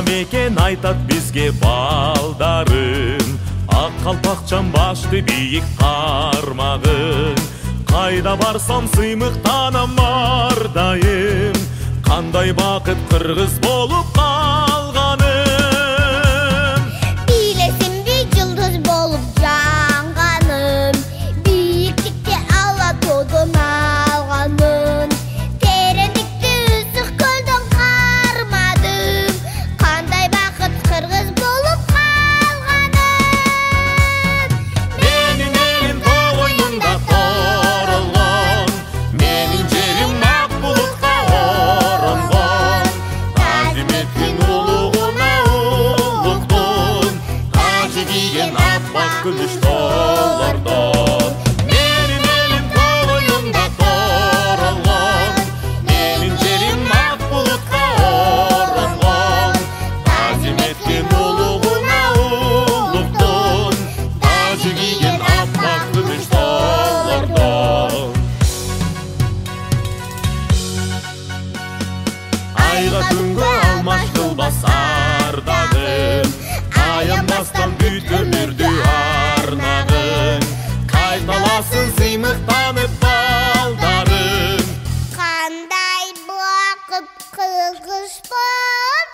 мекен айтат бизге балдарым, ак калпакчан башты бийик кармагын. Кайда барсам сыймыктанам ар дайым, кандай бакыт кыргыз болуп калганым. Билесимби жылдыз болуп жанганым, бийиктикте ала тоодон алганым. Терендикти ысык көлдөн кармадым, кандай бакыт кыргыз болуп калганым. Менин элим тоо койнунда торолгон, менин жерим ак булутка оронгон. Азиметтин улугуна улуктун, тажы кийген аппак күмүш тоолордон. Менин элим тоо койнунда торолгон, менин жерим ак булутка оронгон. Азиметтин улугуна улуктун, тажы кийген аппак күмүш тоолордон. Айга күнгө алмаш кылбас ардагым, аянбастан бүт өмүрдү арнагын. Кайталасын сыймыктанып балдарым, Кандай бакыт кыргыз болуп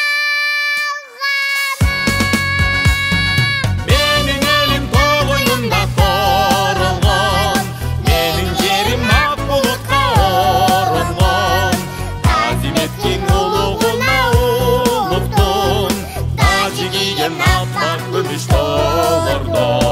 калганым. менин элим тоо койнунда торолгон, менин жерим ак булутка оронгон. Азиметтин улугуна улуктун, тажы кийген аппак күмүш тоолордон.